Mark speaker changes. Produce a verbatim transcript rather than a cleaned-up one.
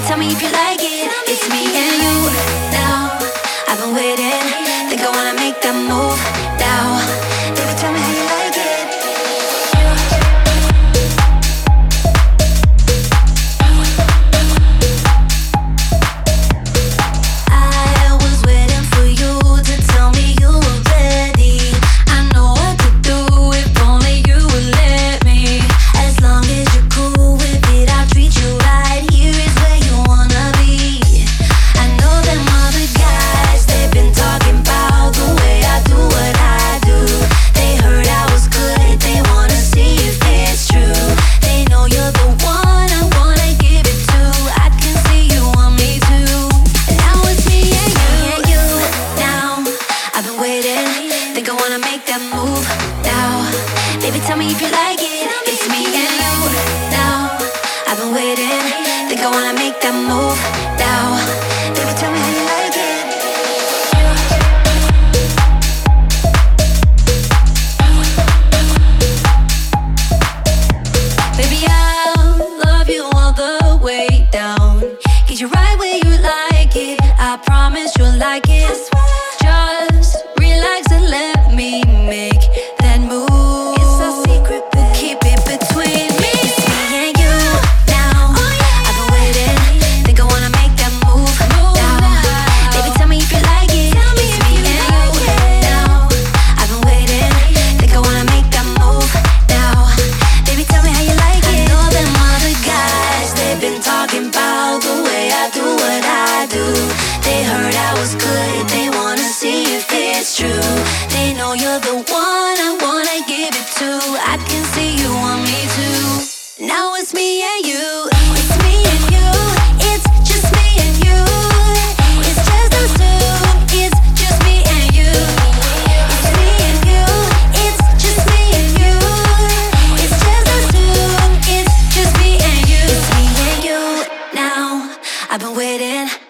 Speaker 1: tell me if you like it. It's me and you now. I've been waiting. Think I wanna make that move now. Baby, tell me how you like it. I was waiting for you to tell me you were ready. I know what to do if only you would let me. As long as you're cool with it, I'll treat you right. Here is where you wanna be. I know them other guys, they've been talking about the way I do what I do. They heard I was good, they wanna see if it's true. They know you're the one I wanna give it to. I can see you want me too. And now it's me and you, and you now. I've been waiting, think I wanna make that move now. Baby, tell me if you like it. It's me and you now. I've been waiting, think I wanna make that move now. Baby, tell me how you like it. Baby, I'll love you all the way down. Get you right where you like it. I promise you'll like it. Just relax and let me make that move. It's a secret, but keep it between me. It's me and you now. I've been waiting, think I wanna make that move now. Baby, tell me if you like it. It's me and you now. I've been waiting, think I wanna make that move now. Baby, tell me how you like it. I know them other guys, they've been talking about the way I do what I do. They heard I was good, they wanna see if it's true. They know you're the one I wanna give it to. I can see you want me too. Now it's me and you. It's me and you. It's just me and you. It's just us two. It's just me and you. It's me and you. It's just me and you. It's just us two. It's just me and you. It's me and you now. I've been waiting.